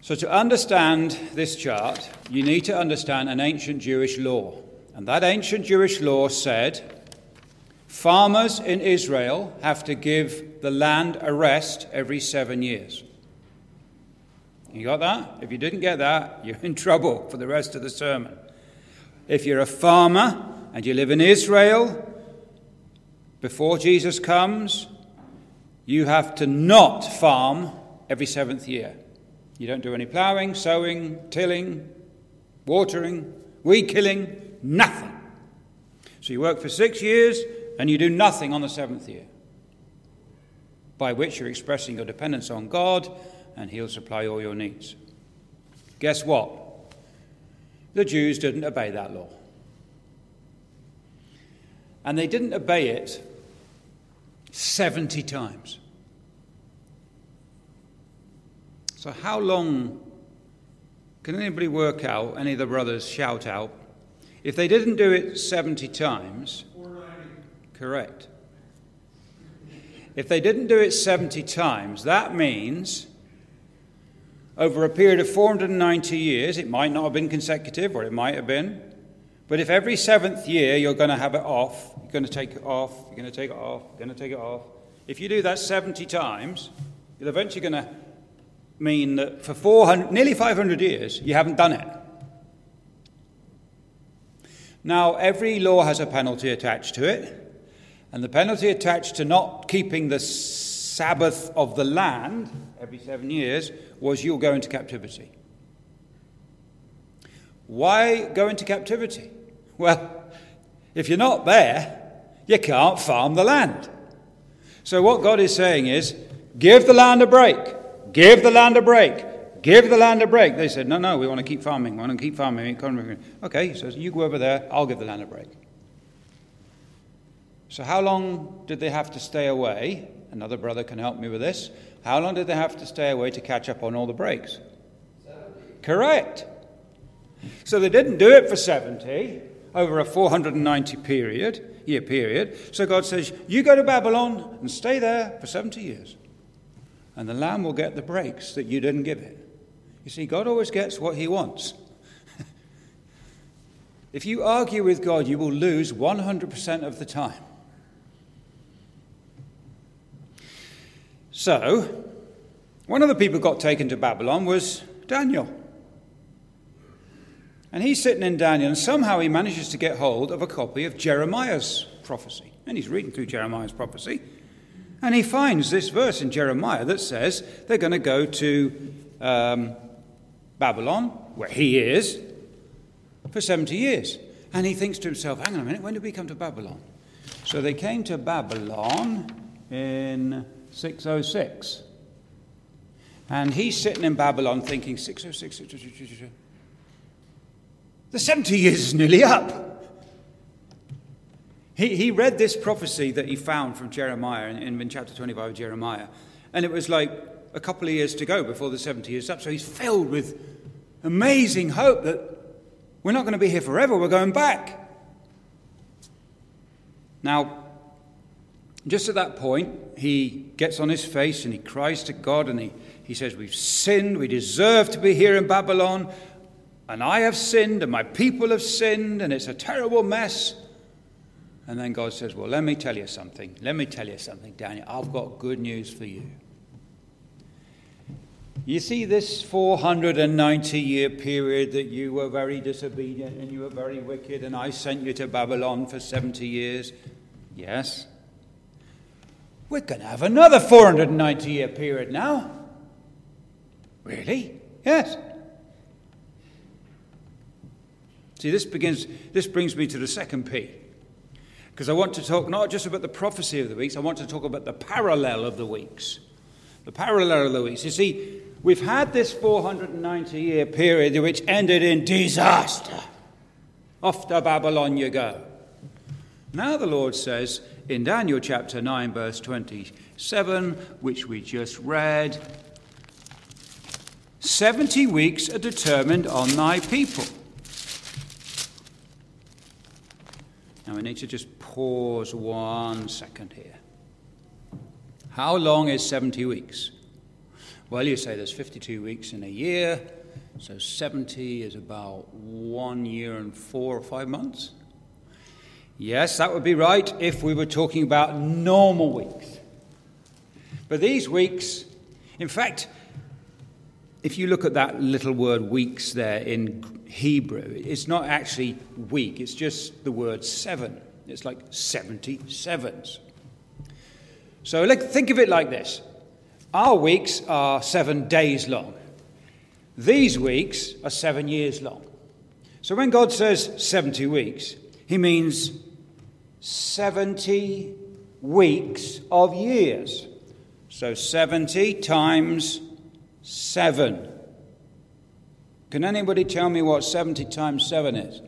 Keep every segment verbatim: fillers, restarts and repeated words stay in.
So to understand this chart, you need to understand an ancient Jewish law. And that ancient Jewish law said farmers in Israel have to give the land a rest every seven years. You got that? If you didn't get that, you're in trouble for the rest of the sermon. If you're a farmer and you live in Israel before Jesus comes, you have to not farm every seventh year. You don't do any ploughing, sowing, tilling, watering, weed killing, nothing. So you work for six years and you do nothing on the seventh year, by which you're expressing your dependence on God and he'll supply all your needs. Guess what? The Jews didn't obey that law. And they didn't obey it seventy times. So how long, can anybody work out, any of the brothers shout out, if they didn't do it seventy times, correct. If they didn't do it seventy times, that means over a period of four hundred ninety years, it might not have been consecutive, or it might have been, but if every seventh year you're going to have it off, you're going to take it off, you're going to take it off, you're going to take it off, if you do that seventy times, you're eventually going to mean that for four hundred, nearly five hundred years, you haven't done it. Now, every law has a penalty attached to it, and the penalty attached to not keeping the Sabbath of the land every seven years was you'll go into captivity. Why go into captivity? Well, if you're not there, you can't farm the land. So what God is saying is, give the land a break. Give the land a break. Give the land a break. They said, no, no, we want to keep farming. We want to keep farming. Okay, so you go over there. I'll give the land a break. So how long did they have to stay away? Another brother can help me with this. How long did they have to stay away to catch up on all the breaks? seventy. Correct. So they didn't do it for seventy, over a four hundred ninety period, year period. So God says, you go to Babylon and stay there for seventy years. And the lamb will get the breaks that you didn't give it. You see, God always gets what he wants. If you argue with God, you will lose one hundred percent of the time. So, one of the people who got taken to Babylon was Daniel. And he's sitting in Daniel, and somehow he manages to get hold of a copy of Jeremiah's prophecy. And he's reading through Jeremiah's prophecy. And he finds this verse in Jeremiah that says they're going to go to um, Babylon, where he is, for seventy years. And he thinks to himself, hang on a minute, when did we come to Babylon? So they came to Babylon in six oh six. And he's sitting in Babylon thinking, six oh six, six oh six, six oh six. The seventy years is nearly up. He he read this prophecy that he found from Jeremiah in, in chapter twenty-five of Jeremiah. And it was like a couple of years to go before the seventy years up. So he's filled with amazing hope that we're not going to be here forever. We're going back. Now, just at that point, he gets on his face and he cries to God and he, he says, we've sinned. We deserve to be here in Babylon. And I have sinned and my people have sinned and it's a terrible mess. And then God says, well, let me tell you something. Let me tell you something, Daniel. I've got good news for you. You see this four hundred ninety year period that you were very disobedient and you were very wicked and I sent you to Babylon for seventy years? Yes. We're going to have another four hundred ninety year period now. Really? Yes. See, this begins. This brings me to the second P. Because I want to talk not just about the prophecy of the weeks, I want to talk about the parallel of the weeks. The parallel of the weeks. You see, we've had this four hundred ninety year period which ended in disaster. Off to Babylon you go. Now the Lord says in Daniel chapter nine, verse twenty-seven, which we just read, seventy weeks are determined on thy people. Now we need to just pause one second here. How long is seventy weeks? Well, you say there's fifty-two weeks in a year, so seventy is about one year and four or five months. Yes, that would be right if we were talking about normal weeks. But these weeks, in fact, if you look at that little word weeks there in Hebrew, it's not actually week, it's just the word seven. It's like seventy sevens. So think of it like this. Our weeks are seven days long. These weeks are seven years long. So when God says seventy weeks, he means seventy weeks of years. So seventy times seven. Can anybody tell me what seventy times seven is?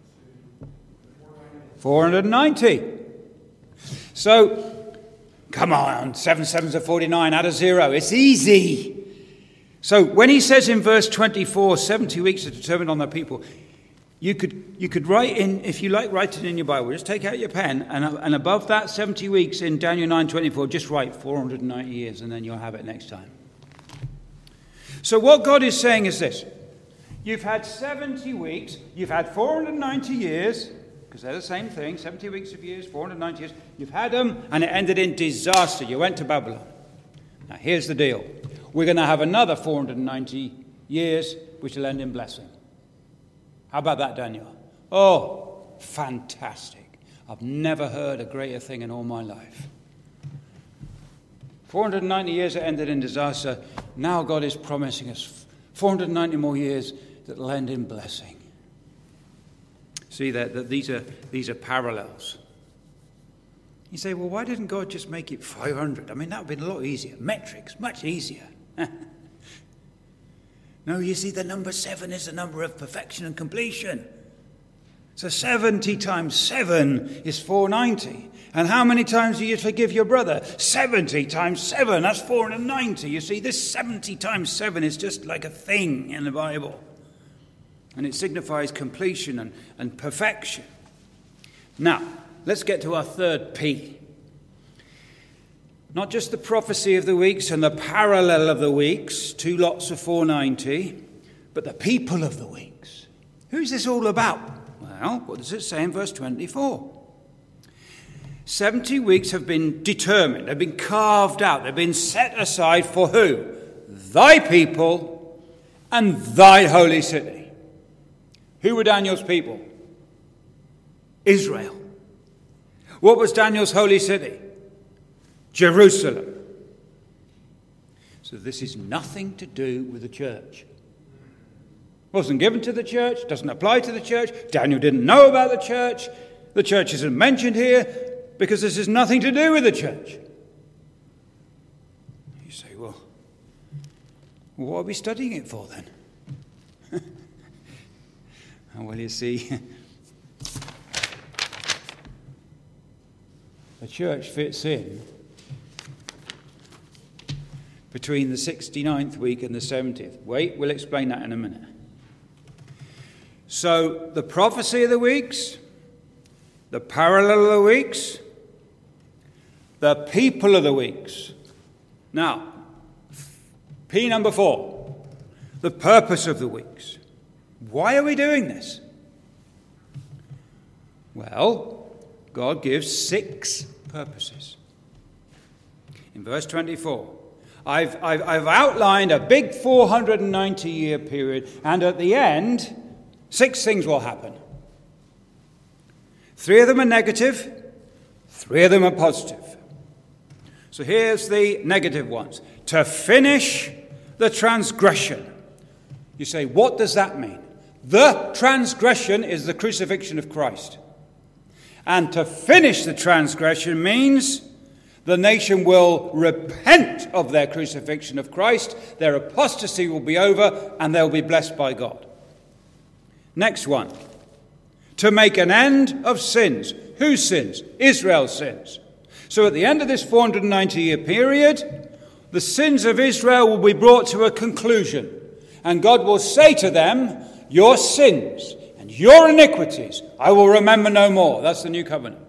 four hundred ninety. So, come on, seven sevens are forty-nine, add a zero. It's easy. So when he says in verse twenty-four, seventy weeks are determined on the people, you could you could write in, if you like, write it in your Bible. Just take out your pen, and, and above that seventy weeks in Daniel nine twenty-four, just write four hundred ninety years, and then you'll have it next time. So what God is saying is this. You've had seventy weeks, you've had four hundred ninety years, because they're the same thing, seventy weeks of years, four hundred ninety years. You've had them, and it ended in disaster. You went to Babylon. Now, here's the deal. We're going to have another four hundred ninety years, which will end in blessing. How about that, Daniel? Oh, fantastic. I've never heard a greater thing in all my life. four hundred ninety years that ended in disaster. Now God is promising us four hundred ninety more years that will end in blessing. See that, that these are these are parallels. You say, well, why didn't God just make it five hundred? I mean, that would have been a lot easier. Metrics, much easier. No, you see, the number seven is the number of perfection and completion. So seventy times seven is four hundred ninety. And how many times do you forgive your brother? seventy times seven, that's four hundred ninety. You see, this seventy times seven is just like a thing in the Bible. And it signifies completion and, and perfection. Now, let's get to our third P. Not just the prophecy of the weeks and the parallel of the weeks, two lots of four hundred ninety, but the people of the weeks. Who's this all about? Well, what does it say in verse twenty-four? seventy weeks have been determined, they've been carved out, they've been set aside for who? Thy people and thy holy city. Who were Daniel's people? Israel. What was Daniel's holy city? Jerusalem. So this is nothing to do with the church. Wasn't given to the church, doesn't apply to the church. Daniel didn't know about the church. The church isn't mentioned here because this has nothing to do with the church. You say, well, what are we studying it for then? Well, you see, the church fits in between the sixty-ninth week and the seventieth. Wait, we'll explain that in a minute. So, the prophecy of the weeks, the parallel of the weeks, the people of the weeks. Now, P number four, the purpose of the weeks. Why are we doing this? Well, God gives six purposes. In verse twenty-four, I've, I've, I've outlined a big four hundred ninety year period, and at the end, six things will happen. Three of them are negative, three of them are positive. So here's the negative ones. To finish the transgression. You say, what does that mean? The transgression is the crucifixion of Christ. And to finish the transgression means the nation will repent of their crucifixion of Christ, their apostasy will be over, and they'll be blessed by God. Next one. To make an end of sins. Whose sins? Israel's sins. So at the end of this four hundred ninety year period, the sins of Israel will be brought to a conclusion. And God will say to them, your sins and your iniquities I will remember no more. That's the new covenant.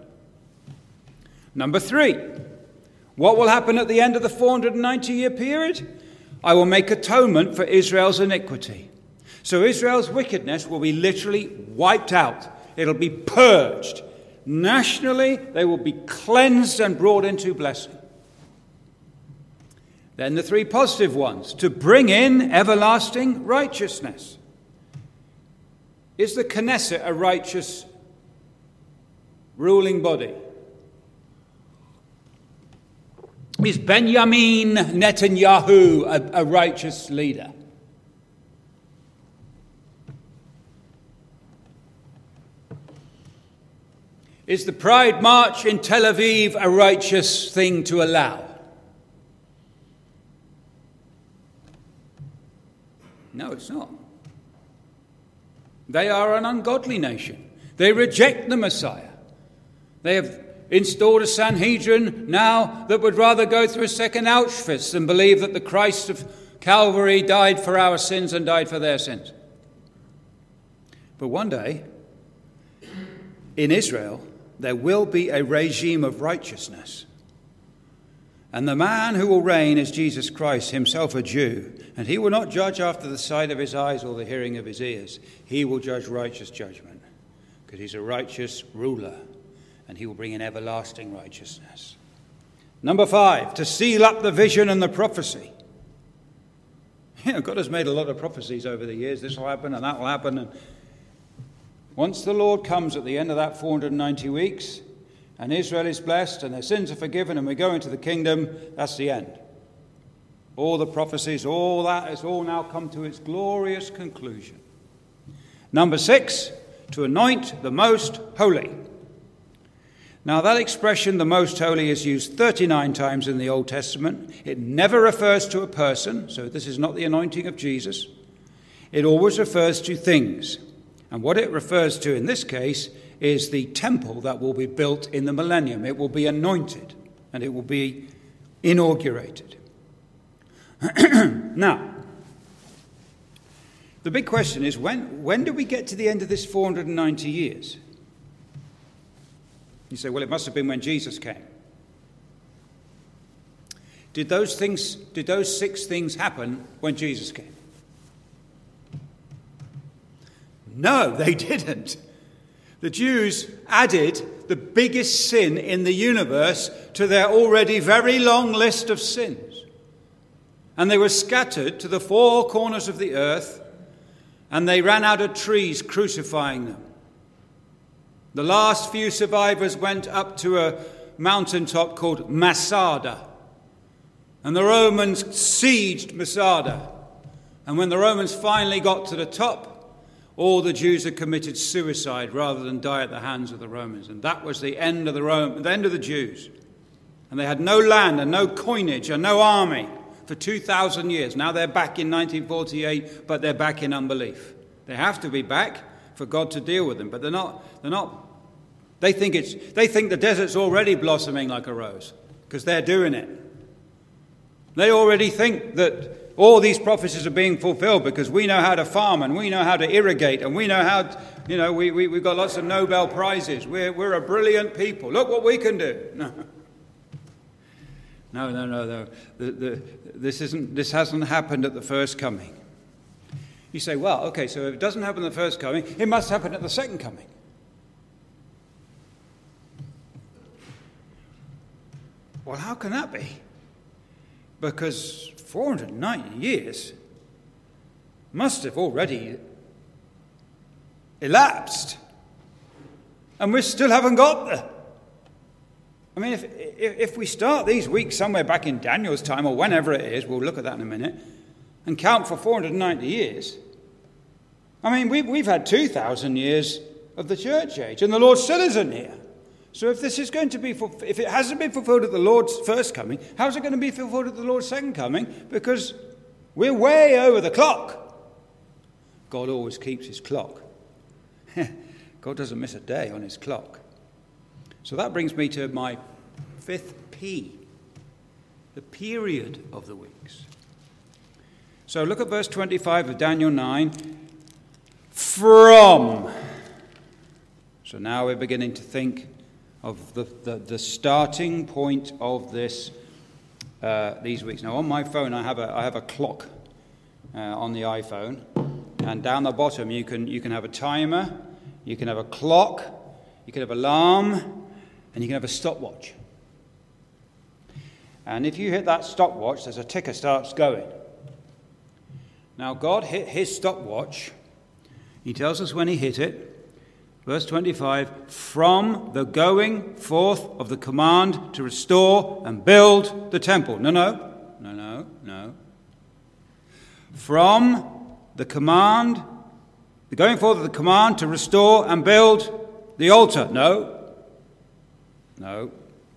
Number three. What will happen at the end of the four hundred ninety year period? I will make atonement for Israel's iniquity. So Israel's wickedness will be literally wiped out. It'll be purged. Nationally, they will be cleansed and brought into blessing. Then the three positive ones, to bring in everlasting righteousness. Is the Knesset a righteous ruling body? Is Benjamin Netanyahu a, a righteous leader? Is the Pride March in Tel Aviv a righteous thing to allow? No, it's not. They are an ungodly nation. They reject the Messiah. They have installed a Sanhedrin now that would rather go through a second Auschwitz than believe that the Christ of Calvary died for our sins and died for their sins. But one day, in Israel, there will be a regime of righteousness. And the man who will reign is Jesus Christ, himself a Jew. And he will not judge after the sight of his eyes or the hearing of his ears. He will judge righteous judgment, because he's a righteous ruler. And he will bring in everlasting righteousness. Number five, to seal up the vision and the prophecy. You know, God has made a lot of prophecies over the years. This will happen and that will happen. And once the Lord comes at the end of that four hundred ninety weeks, and Israel is blessed, and their sins are forgiven, and we go into the kingdom, that's the end. All the prophecies, all that has all now come to its glorious conclusion. Number six, to anoint the most holy. Now that expression, the most holy, is used thirty-nine times in the Old Testament. It never refers to a person, so this is not the anointing of Jesus. It always refers to things. And what it refers to in this case is the temple that will be built in the millennium. It will be anointed and it will be inaugurated. Now, the big question is, when, when do we get to the end of this four hundred ninety years? You say, well, it must have been when Jesus came. Did those things, did those six things happen when Jesus came? No, they didn't. The Jews added the biggest sin in the universe to their already very long list of sins. And they were scattered to the four corners of the earth, and they ran out of trees crucifying them. The last few survivors went up to a mountaintop called Masada, and the Romans sieged Masada. And when the Romans finally got to the top, all the Jews had committed suicide rather than die at the hands of the Romans. And that was the end of the Rome, the end of the Jews. And they had no land and no coinage and no army for two thousand years. Now they're back in nineteen forty-eight, but they're back in unbelief. They have to be back for God to deal with them, but they're not. They're not. They think it's. They think the desert's already blossoming like a rose because they're doing it. They already think that all these prophecies are being fulfilled because we know how to farm and we know how to irrigate and we know how, to, you know, we, we, we've got lots of Nobel Prizes. We're, we're a brilliant people. Look what we can do. No, no, no, no. no. The, the, this, isn't, this hasn't happened at the first coming. You say, well, okay, so if it doesn't happen at the first coming, it must happen at the second coming. Well, how can that be? Because four hundred ninety years must have already elapsed, and we still haven't got there. I mean, if, if if we start these weeks somewhere back in Daniel's time, or whenever it is, we'll look at that in a minute, and count for four hundred ninety years, I mean, we've, we've had two thousand years of the church age, and the Lord still isn't here. So if this is going to be, if it hasn't been fulfilled at the Lord's first coming, how's it going to be fulfilled at the Lord's second coming? Because we're way over the clock. God always keeps his clock. God doesn't miss a day on his clock. So that brings me to my fifth P, the period of the weeks. So look at verse twenty-five of Daniel nine. From. So now we're beginning to think of the, the, the starting point of this uh, these weeks. Now, on my phone, I have a I have a clock uh, on the iPhone, and down the bottom you can you can have a timer, you can have a clock, you can have an alarm, and you can have a stopwatch. And if you hit that stopwatch, there's a ticker starts going. Now, God hit his stopwatch. He tells us when he hit it. Verse twenty-five, from the going forth of the command to restore and build the temple. No, no, no, no, no. From the command, the going forth of the command to restore and build the altar. No, no.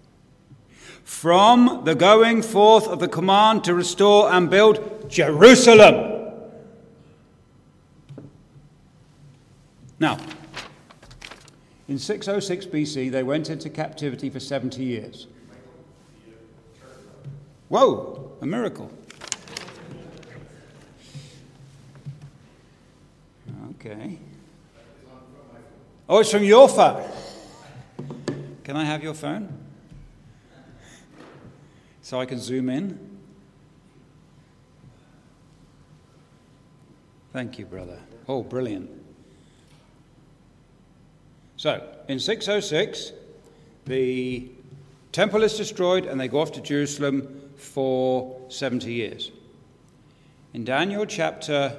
From the going forth of the command to restore and build Jerusalem. Now, in six oh six B C, they went into captivity for seventy years. Whoa, a miracle. Okay. Oh, it's from your phone. Can I have your phone? So I can zoom in? Thank you, brother. Oh, brilliant. So, in six oh six, the temple is destroyed and they go off to Jerusalem for seventy years. In Daniel chapter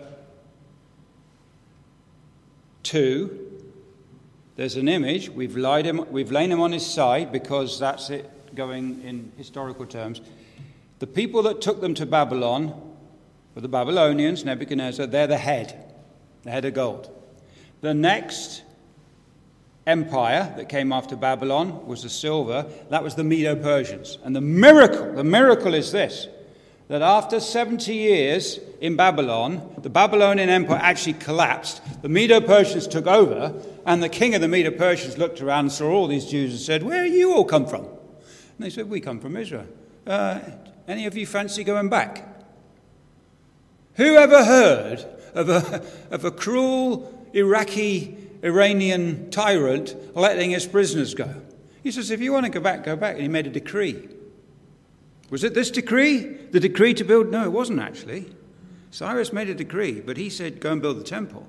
two, there's an image. We've, lied him, we've laid him on his side because that's it going in historical terms. The people that took them to Babylon were the Babylonians, Nebuchadnezzar. They're the head, the head of gold. The next empire that came after Babylon was the silver. That was the Medo-Persians. And the miracle, the miracle is this, that after seventy years in Babylon, the Babylonian Empire actually collapsed. The Medo-Persians took over, and the king of the Medo-Persians looked around and saw all these Jews and said, "Where do you all come from?" And they said, "We come from Israel. Uh, any of you fancy going back?" Who ever heard of a, of a cruel Iraqi Iranian tyrant letting his prisoners go? He says, if you want to go back, go back. And he made a decree. Was it this decree? The decree to build? No, it wasn't actually. Cyrus made a decree, but he said, go and build the temple.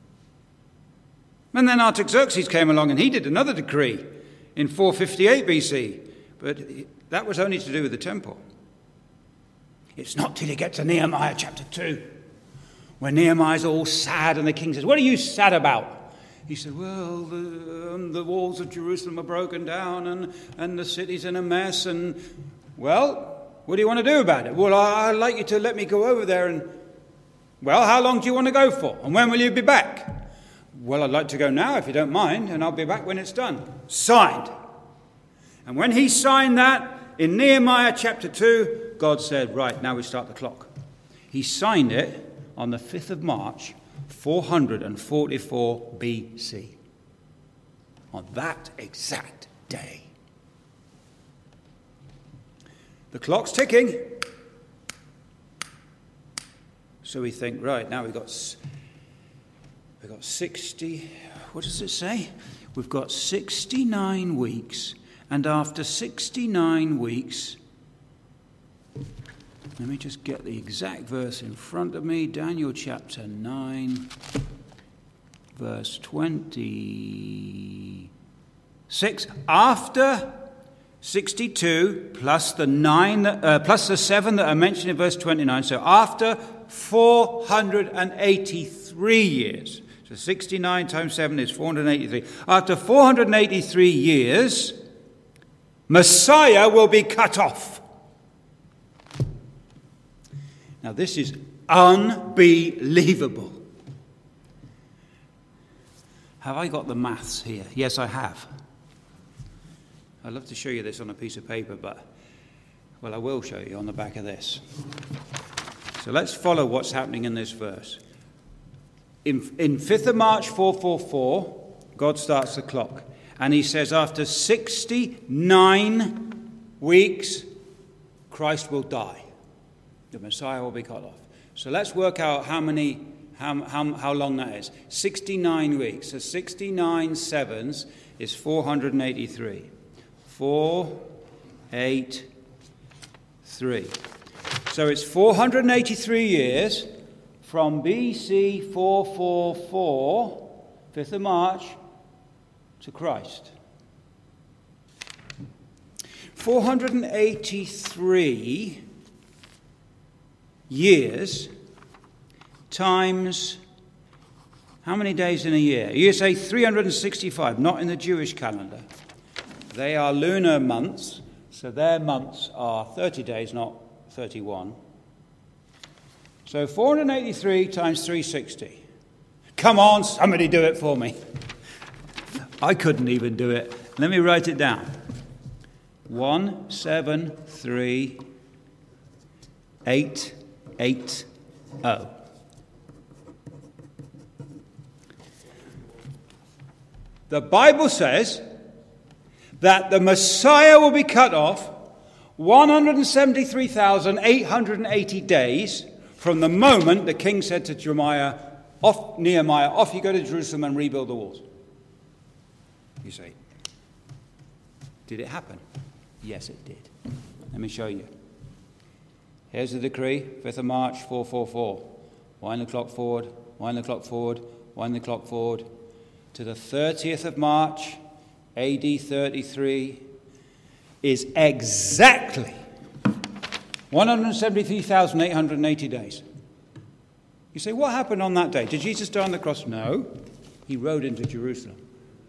And then Artaxerxes came along and he did another decree in four fifty-eight B C. But that was only to do with the temple. It's not till you get to Nehemiah chapter two, when Nehemiah's all sad and the king says, "What are you sad about?" He said, "Well, the, um, the walls of Jerusalem are broken down and, and the city's in a mess. And, well, what do you want to do about it?" "Well, I'd like you to let me go over there and, well, how long do you want to go for? And when will you be back?" "Well, I'd like to go now if you don't mind, and I'll be back when it's done." Signed. And when he signed that, in Nehemiah chapter two, God said, right, now we start the clock. He signed it on the fifth of March, four forty-four B C. On that exact day. The clock's ticking. So we think, right, now we've got, we've got sixty, what does it say? We've got sixty-nine weeks. And after sixty-nine weeks, let me just get the exact verse in front of me. Daniel chapter nine, verse twenty-six. After sixty-two, plus the nine, uh, plus the seven that are mentioned in verse twenty-nine. So after four hundred eighty-three years. So sixty-nine times seven is four hundred eighty-three. After four hundred eighty-three years, Messiah will be cut off. Now this is unbelievable. Have I got the maths here? Yes, I have. I'd love to show you this on a piece of paper, but, well, I will show you on the back of this. So let's follow what's happening in this verse. In, in fifth of March, four forty-four, God starts the clock. And he says, after sixty-nine weeks, Christ will die. The Messiah will be cut off. So let's work out how many, how, how, how long that is. sixty-nine weeks. So sixty-nine sevens is four hundred eighty-three. four, eight, three. So it's four hundred eighty-three years from B C four forty-four, fifth of March, to Christ. four hundred eighty-three years times how many days in a year? You say three hundred sixty-five, not in the Jewish calendar. They are lunar months, so their months are thirty days, not thirty-one. So four hundred eighty-three times three hundred sixty. Come on, somebody do it for me. I couldn't even do it. Let me write it down. one seven three eight eight zero. The Bible says that the Messiah will be cut off one hundred seventy-three thousand eight hundred eighty days from the moment the king said to Jeremiah, off, Nehemiah, off you go to Jerusalem and rebuild the walls. You say, did it happen? Yes, it did. Let me show you. Here's the decree, fifth of March, four forty-four. Wind the clock forward, wind the clock forward, wind the clock forward. To the thirtieth of March, A D thirty-three, is exactly one hundred seventy-three thousand eight hundred eighty days. You say, what happened on that day? Did Jesus die on the cross? No. He rode into Jerusalem.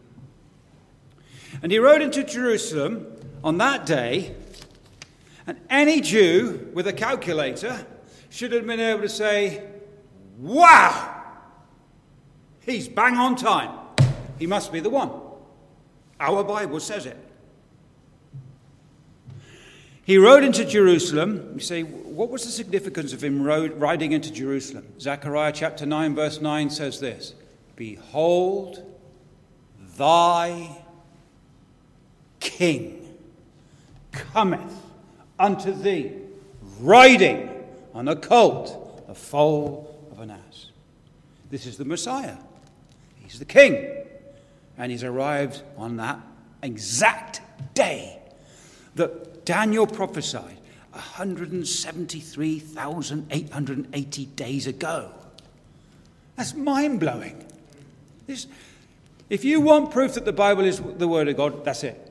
And he rode into Jerusalem on that day, and any Jew with a calculator should have been able to say, wow, he's bang on time. He must be the one. Our Bible says it. He rode into Jerusalem. You say, what was the significance of him rode, riding into Jerusalem? Zechariah chapter nine, verse nine says this, behold, thy King cometh unto thee, riding on a colt, the foal of an ass. This is the Messiah. He's the King. And he's arrived on that exact day that Daniel prophesied one hundred seventy-three thousand eight hundred eighty days ago. That's mind-blowing. This, if you want proof that the Bible is the Word of God, that's it.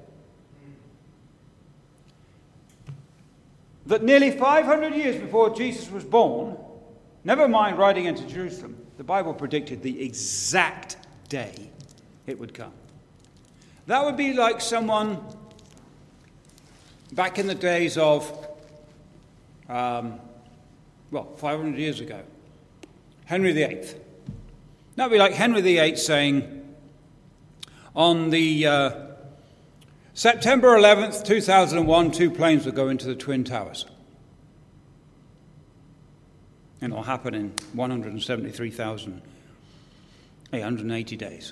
That nearly five hundred years before Jesus was born, never mind riding into Jerusalem, the Bible predicted the exact day it would come. That would be like someone back in the days of, um, well, five hundred years ago, Henry the Eighth. That would be like Henry the Eighth saying, on the uh, September eleventh, two thousand one, two planes will go into the Twin Towers. And it'll happen in one hundred seventy-three thousand eight hundred eighty days.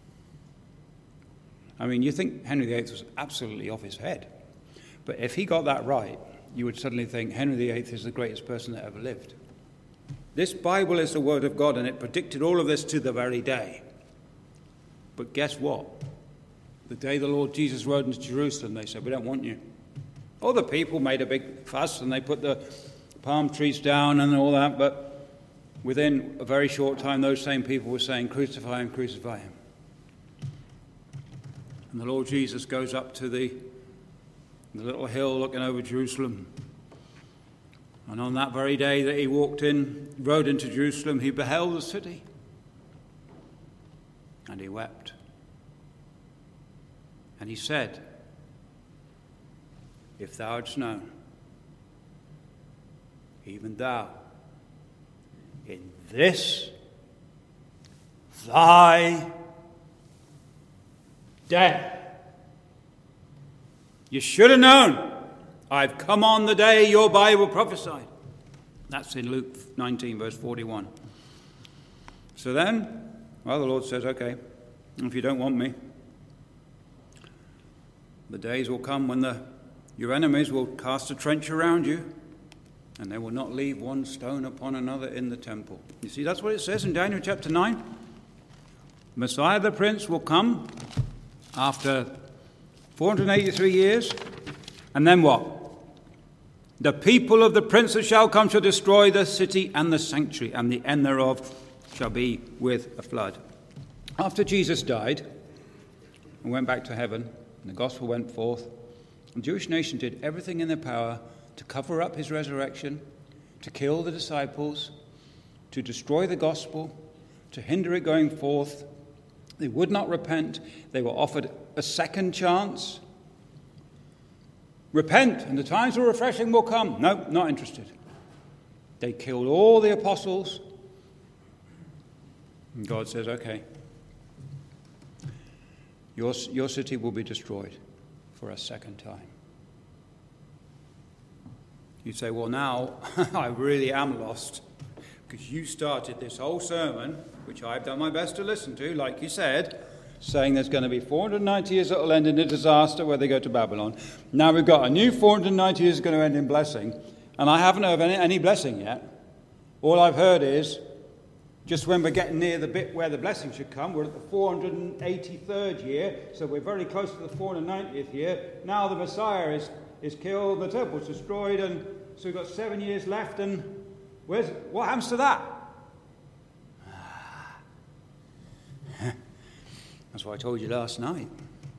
I mean, you think Henry the Eighth was absolutely off his head. But if he got that right, you would suddenly think Henry the Eighth is the greatest person that ever lived. This Bible is the Word of God, and it predicted all of this to the very day. But guess what? The day the Lord Jesus rode into Jerusalem, they said, we don't want you. All the people made a big fuss, and they put the palm trees down and all that, but within a very short time, those same people were saying, crucify him, crucify him. And the Lord Jesus goes up to the, the little hill looking over Jerusalem. And on that very day that he walked in, rode into Jerusalem, he beheld the city. And he wept. And he said, if thou hadst known, even thou, in this thy day, you should have known, I've come on the day your Bible prophesied. That's in Luke nineteen, verse forty-one. So then, well, the Lord says, okay, if you don't want me, the days will come when the, your enemies will cast a trench around you, and they will not leave one stone upon another in the temple. You see, that's what it says in Daniel chapter nine. Messiah the Prince will come after four hundred eighty-three years, and then what? The people of the princes shall come to destroy the city and the sanctuary, and the end thereof shall be with a flood. After Jesus died and went back to heaven, and the gospel went forth, the Jewish nation did everything in their power to cover up his resurrection, to kill the disciples, to destroy the gospel, to hinder it going forth. They would not repent. They were offered a second chance. Repent, and the times of refreshing will come. No, not interested. They killed all the apostles. And God says, okay, your, your city will be destroyed for a second time. You say, well, now I really am lost, because you started this whole sermon, which I've done my best to listen to, like you said, saying there's going to be four hundred ninety years that will end in a disaster where they go to Babylon. Now we've got a new four hundred ninety years going to end in blessing, and I haven't heard any, any blessing yet. All I've heard is, just when we're getting near the bit where the blessing should come, we're at the four hundred eighty-third year, so we're very close to the four hundred ninetieth year. Now the Messiah is, is killed, the temple's destroyed, and so we've got seven years left, and where's what happens to that? That's what I told you last night.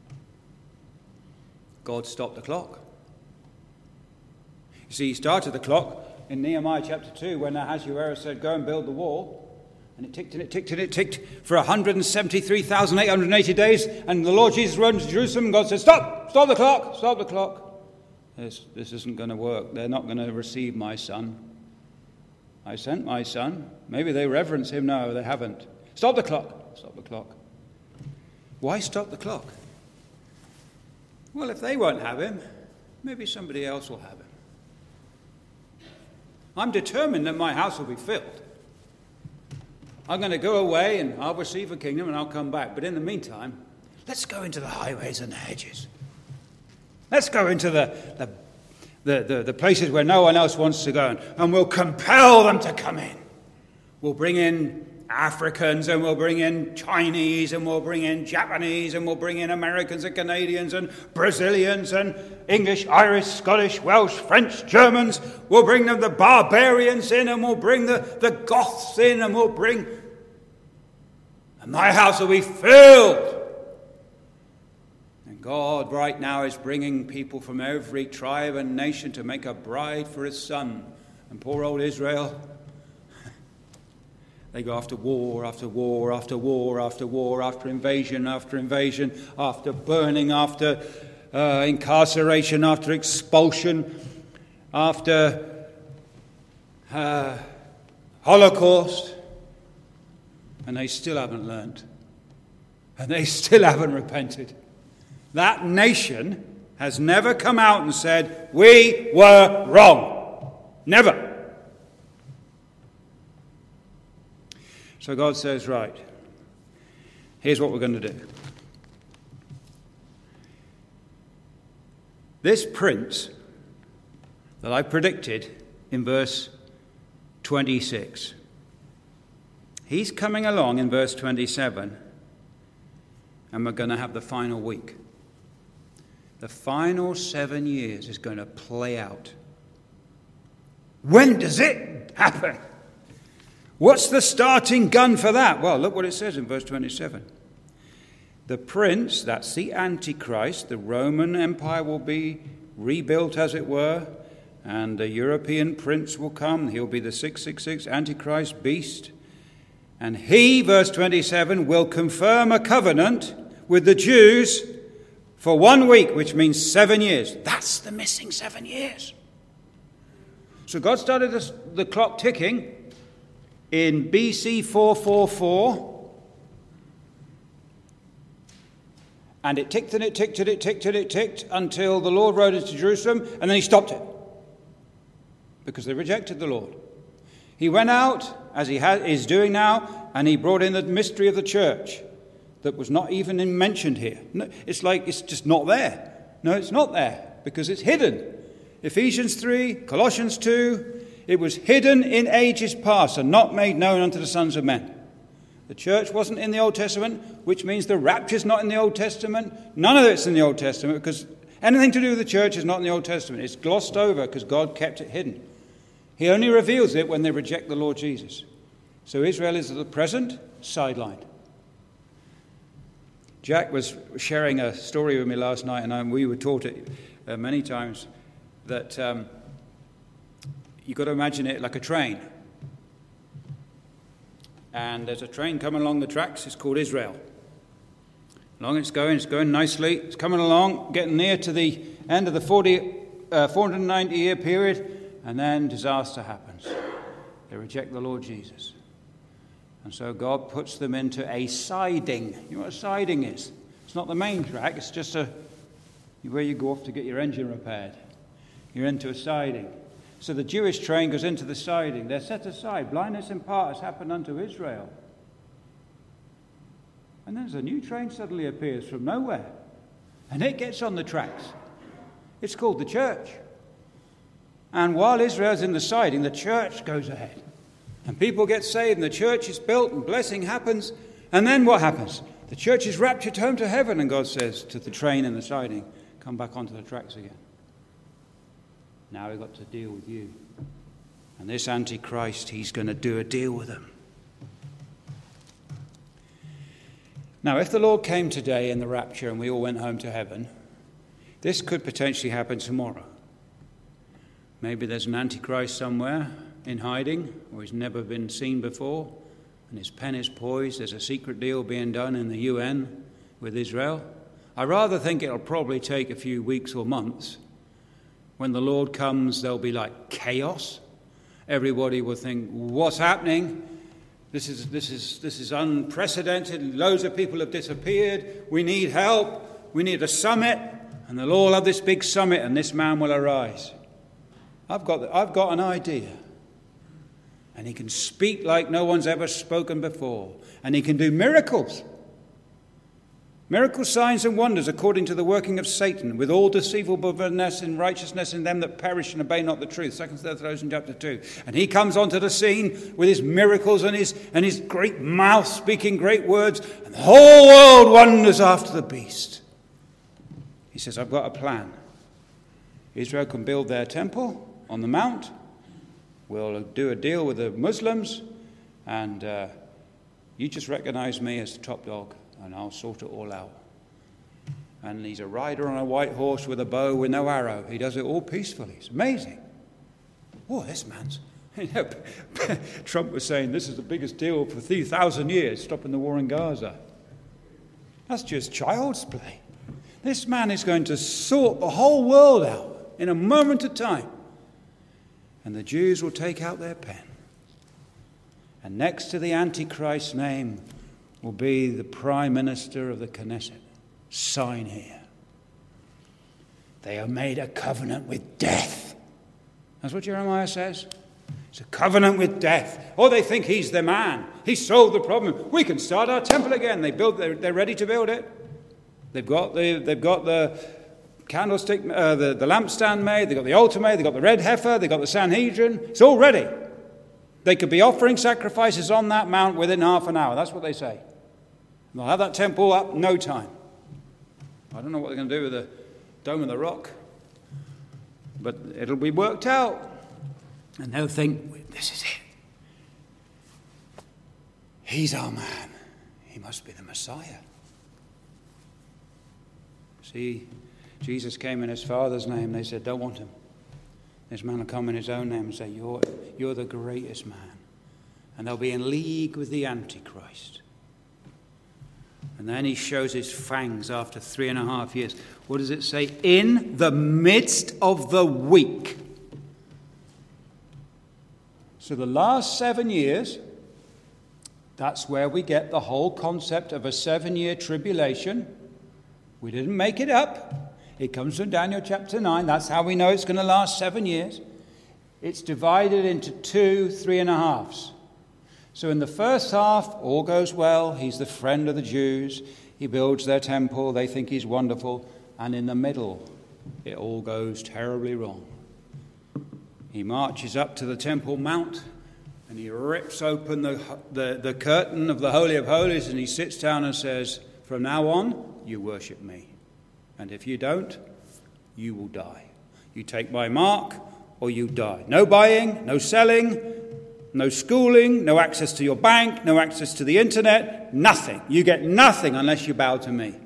God stopped the clock. You see, he started the clock in Nehemiah chapter two when Ahasuerus said, go and build the wall. And it ticked and it ticked and it ticked for one hundred seventy-three thousand eight hundred eighty days. And the Lord Jesus rode into Jerusalem, and God said, stop, stop the clock, stop the clock. This, this isn't going to work. They're not going to receive my son. I sent my son. Maybe they reverence him. No, they haven't. Stop the clock, stop the clock. Why stop the clock? Well, if they won't have him, maybe somebody else will have him. I'm determined that my house will be filled. I'm going to go away and I'll receive a kingdom and I'll come back. But in the meantime, let's go into the highways and the hedges. Let's go into the, the, the, the, the places where no one else wants to go, and, and we'll compel them to come in. We'll bring in Africans, and we'll bring in Chinese, and we'll bring in Japanese, and we'll bring in Americans and Canadians and Brazilians and English, Irish, Scottish, Welsh, French, Germans. We'll bring them the barbarians in, and we'll bring the, the Goths in, and we'll bring... And my house will be filled. And God right now is bringing people from every tribe and nation to make a bride for his son. And poor old Israel... They go after war, after war, after war, after war, after invasion, after invasion, after burning, after uh, incarceration, after expulsion, after uh, Holocaust. And they still haven't learned. And they still haven't repented. That nation has never come out and said, we were wrong. Never. So God says, right, here's what we're going to do. This prince that I predicted in verse twenty-six, he's coming along in verse twenty-seven, and we're going to have the final week. The final seven years is going to play out. When does it happen? What's the starting gun for that? Well, look what it says in verse twenty-seven. The prince, that's the Antichrist, the Roman Empire will be rebuilt, as it were, and the European prince will come. He'll be the six six six Antichrist beast. And he, verse twenty-seven, will confirm a covenant with the Jews for one week, which means seven years. That's the missing seven years. So God started this, the clock ticking in B C four forty-four, and it ticked and it ticked and it ticked and it ticked until the Lord rode into Jerusalem, and then he stopped it because they rejected the Lord. He went out, as he ha- is doing now, and he brought in the mystery of the church that was not even mentioned here. No, it's like it's just not there. No, it's not there because it's hidden. Ephesians three, Colossians two, it was hidden in ages past and not made known unto the sons of men. The church wasn't in the Old Testament, which means the rapture's not in the Old Testament. None of it's in the Old Testament because Anything to do with the church is not in the Old Testament. It's glossed over because God kept it hidden. He only reveals it when they reject the Lord Jesus. So Israel is at the present sidelined. Jack was sharing a story with me last night, and I, we were taught it uh, many times, that um, you've got to imagine it like a train. And there's a train coming along the tracks. It's called Israel. Along it's going, it's going nicely. It's coming along, getting near to the end of the forty, uh, four hundred ninety year period, and then disaster happens. They reject the Lord Jesus. And so God puts them into a siding. You know what a siding is? It's not the main track. It's just a where you go off to get your engine repaired. You're into a siding. So the Jewish train goes into the siding. They're set aside. Blindness in part has happened unto Israel. And then there's a new train suddenly appears from nowhere. And it gets on the tracks. It's called the church. And while Israel's in the siding, the church goes ahead. And people get saved, and the church is built, and blessing happens. And then what happens? The church is raptured home to heaven, and God says to the train in the siding, come back onto the tracks again. Now we've got to deal with you. And this Antichrist, he's going to do a deal with them. Now, if the Lord came today in the rapture and we all went home to heaven, this could potentially happen tomorrow. Maybe there's an Antichrist somewhere in hiding, or he's never been seen before, and his pen is poised. There's a secret deal being done in the U N with Israel. I rather think it'll probably take a few weeks or months. When the Lord comes, there'll be like chaos. Everybody will think, what's happening? This is this is this is unprecedented. Loads of people have disappeared. We need help. We need a summit, and they'll all have this big summit, and this man will arise. I've got the, I've got an idea, and he can speak like no one's ever spoken before, and he can do miracles, miracle signs and wonders according to the working of Satan, with all deceivableness and righteousness in them that perish and obey not the truth. Second Thessalonians chapter two. And he comes onto the scene with his miracles and his and his great mouth speaking great words, and the whole world wonders after the beast. He says, I've got a plan. Israel can build their temple on the mount. We'll do a deal with the Muslims, and uh, you just recognize me as the top dog, and I'll sort it all out. And he's a rider on a white horse with a bow with no arrow. He does it all peacefully. It's amazing. Oh, this man's... Trump was saying this is the biggest deal for three thousand years, stopping the war in Gaza. That's just child's play. This man is going to sort the whole world out in a moment of time. And the Jews will take out their pen. And next to the Antichrist's name will be the Prime Minister of the Knesset. Sign here. They have made a covenant with death. That's what Jeremiah says. It's a covenant with death. Oh, they think he's the man. He solved the problem. We can start our temple again. They build. They're, they're ready to build it. They've got the. They've got the candlestick, uh, the the lampstand made. They've got the altar made. They've got the red heifer. They've got the Sanhedrin. It's all ready. They could be offering sacrifices on that mount within half an hour. That's what they say. They'll have that temple up in no time. I don't know what they're going to do with the Dome of the Rock, but it'll be worked out. And they'll think, this is it. He's our man. He must be the Messiah. See, Jesus came in his Father's name. They said, don't want him. This man will come in his own name and say, you're, you're the greatest man. And they'll be in league with the Antichrist. And then he shows his fangs after three and a half years. What does it say? In the midst of the week. So the last seven years, that's where we get the whole concept of a seven-year tribulation. We didn't make it up. It comes from Daniel chapter nine. That's how we know it's going to last seven years. It's divided into two, three and a halves. So in the first half, all goes well. He's the friend of the Jews. He builds their temple. They think he's wonderful. And in the middle, it all goes terribly wrong. He marches up to the Temple Mount, and he rips open the, the, the curtain of the Holy of Holies, and he sits down and says, from now on, you worship me. And if you don't, you will die. You take my mark or you die. No buying, no selling, no schooling, no access to your bank, no access to the internet, nothing. You get nothing unless you bow to me.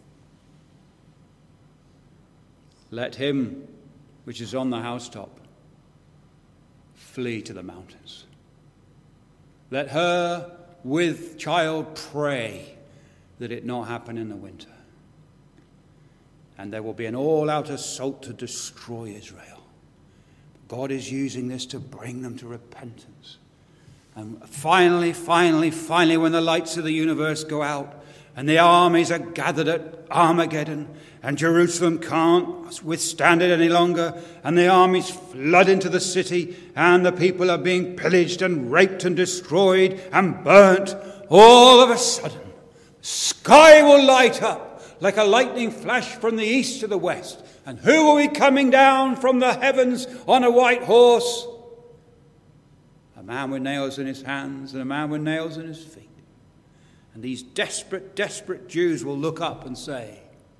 Let him which is on the housetop flee to the mountains. Let her with child pray that it not happen in the winter. And there will be an all-out assault to destroy Israel. God is using this to bring them to repentance. And finally, finally, finally, when the lights of the universe go out and the armies are gathered at Armageddon and Jerusalem can't withstand it any longer and the armies flood into the city and the people are being pillaged and raped and destroyed and burnt, all of a sudden, the sky will light up like a lightning flash from the east to the west. And who will be coming down from the heavens on a white horse? A man with nails in his hands and a man with nails in his feet. And these desperate, desperate Jews will look up and say,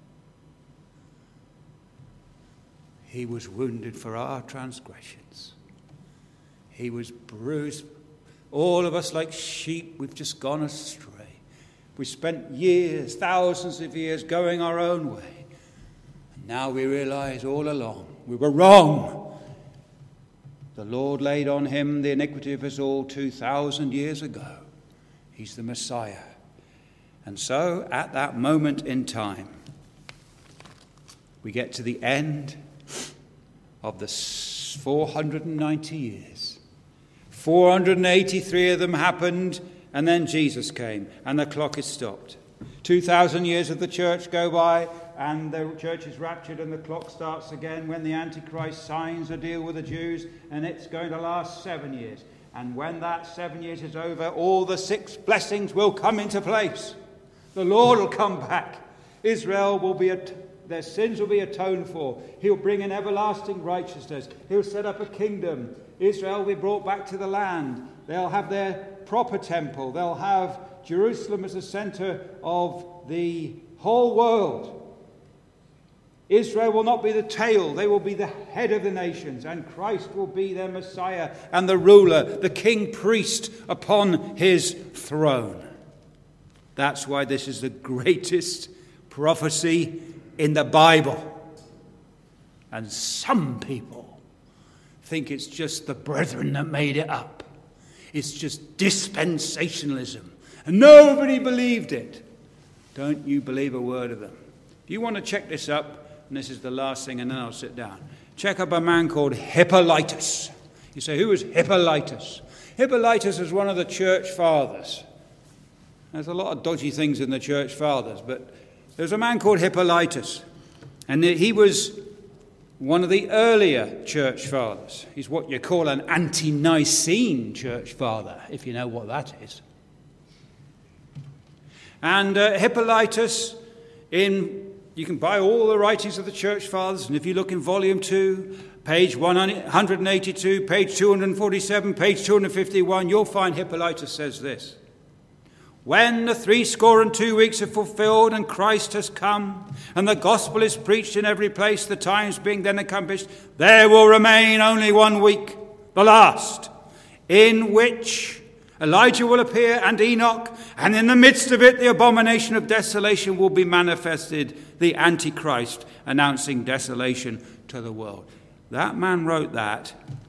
he was wounded for our transgressions. He was bruised. All of us like sheep, we've just gone astray. We spent years, thousands of years going our own way. And now we realize all along we were wrong. The Lord laid on him the iniquity of us all two thousand years ago. He's the Messiah. And so at that moment in time, we get to the end of the four hundred ninety years. four hundred eighty-three of them happened, and then Jesus came, and the clock is stopped. two thousand years of the church go by, and the church is raptured, and the clock starts again when the Antichrist signs a deal with the Jews, and it's going to last seven years. And when that seven years is over, all the six blessings will come into place. The Lord will come back. Israel will be, at- their sins will be atoned for. He'll bring in everlasting righteousness. He'll set up a kingdom. Israel will be brought back to the land. They'll have their proper temple. They'll have Jerusalem as the center of the whole world. Israel will not be the tail. They will be the head of the nations. And Christ will be their Messiah and the ruler, the king priest upon his throne. That's why this is the greatest prophecy in the Bible. And some people think it's just the brethren that made it up. It's just dispensationalism. And nobody believed it. Don't you believe a word of them. If you want to check this up, and this is the last thing, and then I'll sit down. Check up a man called Hippolytus. You say, who was Hippolytus? Hippolytus was one of the church fathers. There's a lot of dodgy things in the church fathers, but there's a man called Hippolytus, and he was one of the earlier church fathers. He's what you call an ante-Nicene church father, if you know what that is. And uh, Hippolytus, in you can buy all the writings of the church fathers, and if you look in volume two, page one hundred eighty-two, page two hundred forty-seven, page two hundred fifty-one, you'll find Hippolytus says this. When the threescore and two weeks are fulfilled and Christ has come, and the gospel is preached in every place, the times being then accomplished, there will remain only one week, the last, in which Elijah will appear and Enoch, and in the midst of it the abomination of desolation will be manifested, the Antichrist, announcing desolation to the world. That man wrote that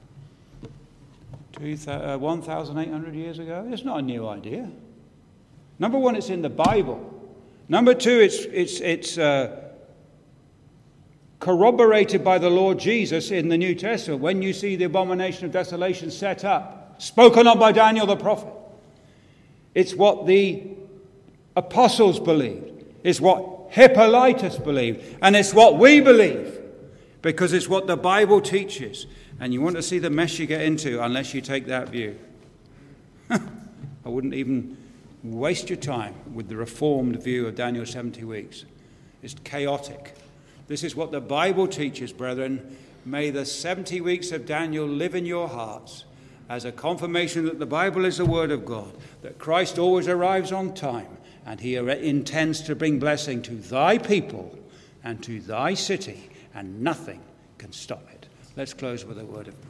one thousand eight hundred years ago. It's not a new idea. Number one, it's in the Bible. Number two, it's it's it's uh, corroborated by the Lord Jesus in the New Testament. When you see the abomination of desolation set up, spoken of by Daniel the prophet, it's what the apostles believed. It's what Hippolytus believed. And it's what we believe. Because it's what the Bible teaches. And you want to see the mess you get into unless you take that view. I wouldn't even waste your time with the reformed view of Daniel's seventy weeks. It's chaotic. This is what the Bible teaches, brethren. May the seventy weeks of Daniel live in your hearts as a confirmation that the Bible is the Word of God, that Christ always arrives on time, and he intends to bring blessing to thy people and to thy city and nothing can stop it. Let's close with a word of prayer.